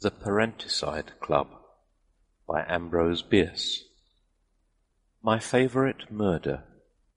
The Parenticide Club by Ambrose Bierce. My favourite murder.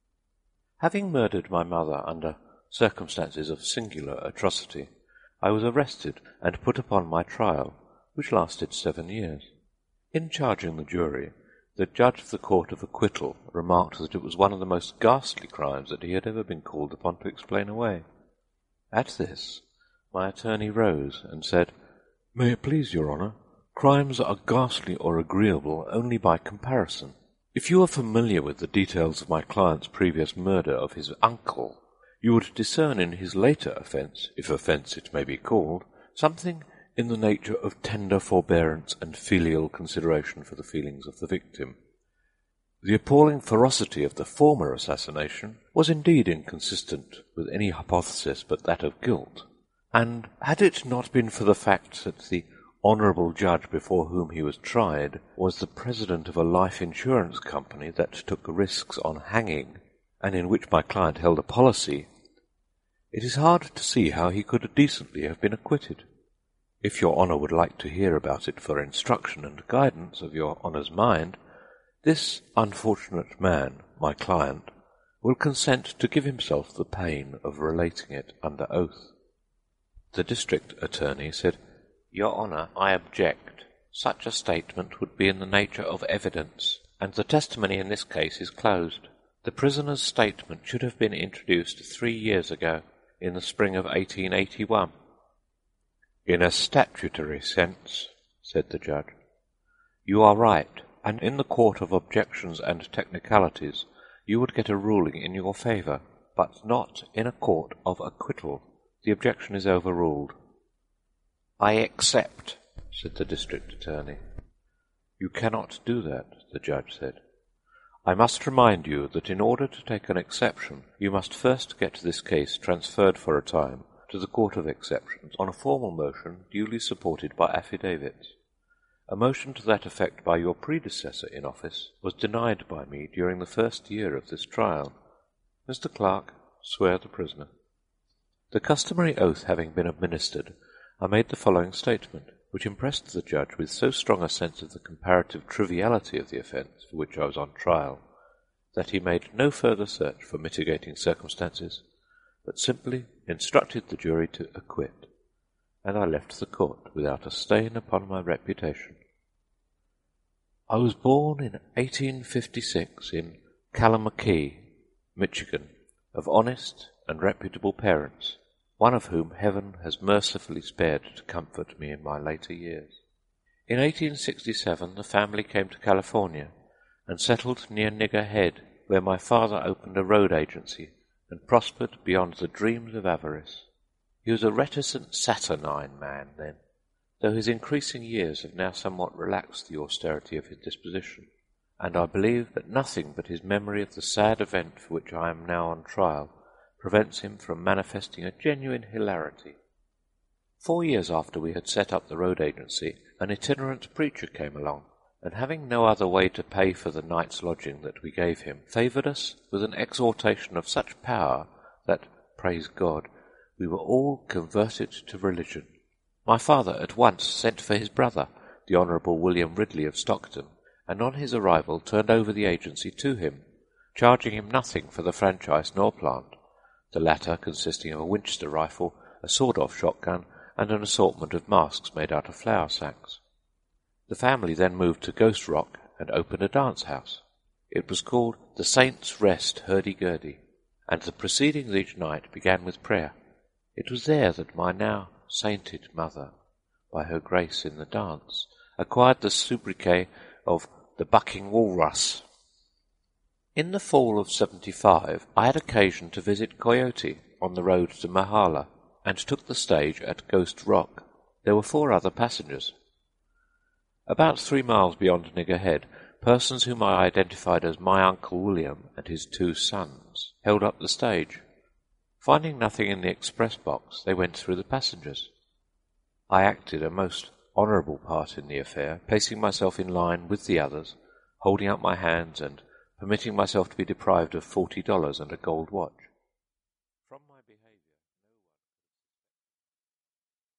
Having murdered my mother under circumstances of singular atrocity, I was arrested and put upon my trial, which lasted 7 years. In charging the jury, the judge of the Court of Acquittal remarked that it was one of the most ghastly crimes that he had ever been called upon to explain away. At this, my attorney rose and said, "May it please your honour, crimes are ghastly or agreeable only by comparison. If you are familiar with the details of my client's previous murder of his uncle, you would discern in his later offence, if offence it may be called, something in the nature of tender forbearance and filial consideration for the feelings of the victim. The appalling ferocity of the former assassination was indeed inconsistent with any hypothesis but that of guilt, and had it not been for the fact that the honourable judge before whom he was tried was the president of a life insurance company that took risks on hanging, and in which my client held a policy, it is hard to see how he could decently have been acquitted. If your honour would like to hear about it for instruction and guidance of your honour's mind, this unfortunate man, my client, will consent to give himself the pain of relating it under oath." The district attorney said, "Your honour, I object. Such a statement would be in the nature of evidence, and the testimony in this case is closed. The prisoner's statement should have been introduced 3 years ago, in the spring of 1881. "In a statutory sense," said the judge, "you are right, and in the court of objections and technicalities you would get a ruling in your favour, but not in a court of acquittal. The objection is overruled." "I accept," said the district attorney. "You cannot do that," the judge said. "I must remind you that in order to take an exception, you must first get this case transferred for a time to the Court of Exceptions on a formal motion duly supported by affidavits. A motion to that effect by your predecessor in office was denied by me during the first year of this trial. Mr. Clerk, swear the prisoner." The customary oath having been administered, I made the following statement, which impressed the judge with so strong a sense of the comparative triviality of the offence for which I was on trial, that he made no further search for mitigating circumstances, but simply instructed the jury to acquit, and I left the court without a stain upon my reputation. I was born in 1856 in Kalamakee, Michigan, of honest and reputable parents, one of whom heaven has mercifully spared to comfort me in my later years. In 1867 the family came to California and settled near Nigger Head, where my father opened a road agency and prospered beyond the dreams of avarice. He was a reticent, saturnine man then, though his increasing years have now somewhat relaxed the austerity of his disposition, and I believe that nothing but his memory of the sad event for which I am now on trial prevents him from manifesting a genuine hilarity. 4 years after we had set up the road agency, an itinerant preacher came along, and having no other way to pay for the night's lodging that we gave him, favoured us with an exhortation of such power that, praise God, we were all converted to religion. My father at once sent for his brother, the Honourable William Ridley of Stockton, and on his arrival turned over the agency to him, charging him nothing for the franchise nor plant, the latter consisting of a Winchester rifle, a sawed-off shotgun, and an assortment of masks made out of flour sacks. The family then moved to Ghost Rock and opened a dance-house. It was called the Saints' Rest Hurdy-Gurdy, and the proceedings each night began with prayer. It was there that my now sainted mother, by her grace in the dance, acquired the sobriquet of the Bucking Walrus. In the fall of '75 I had occasion to visit Coyote on the road to Mahala, and took the stage at Ghost Rock. There were 4 other passengers. About 3 miles beyond Nigger Head, persons whom I identified as my Uncle William and his 2 sons held up the stage. Finding nothing in the express box, they went through the passengers. I acted a most honourable part in the affair, placing myself in line with the others, holding out my hands and permitting myself to be deprived of $40 and a gold watch.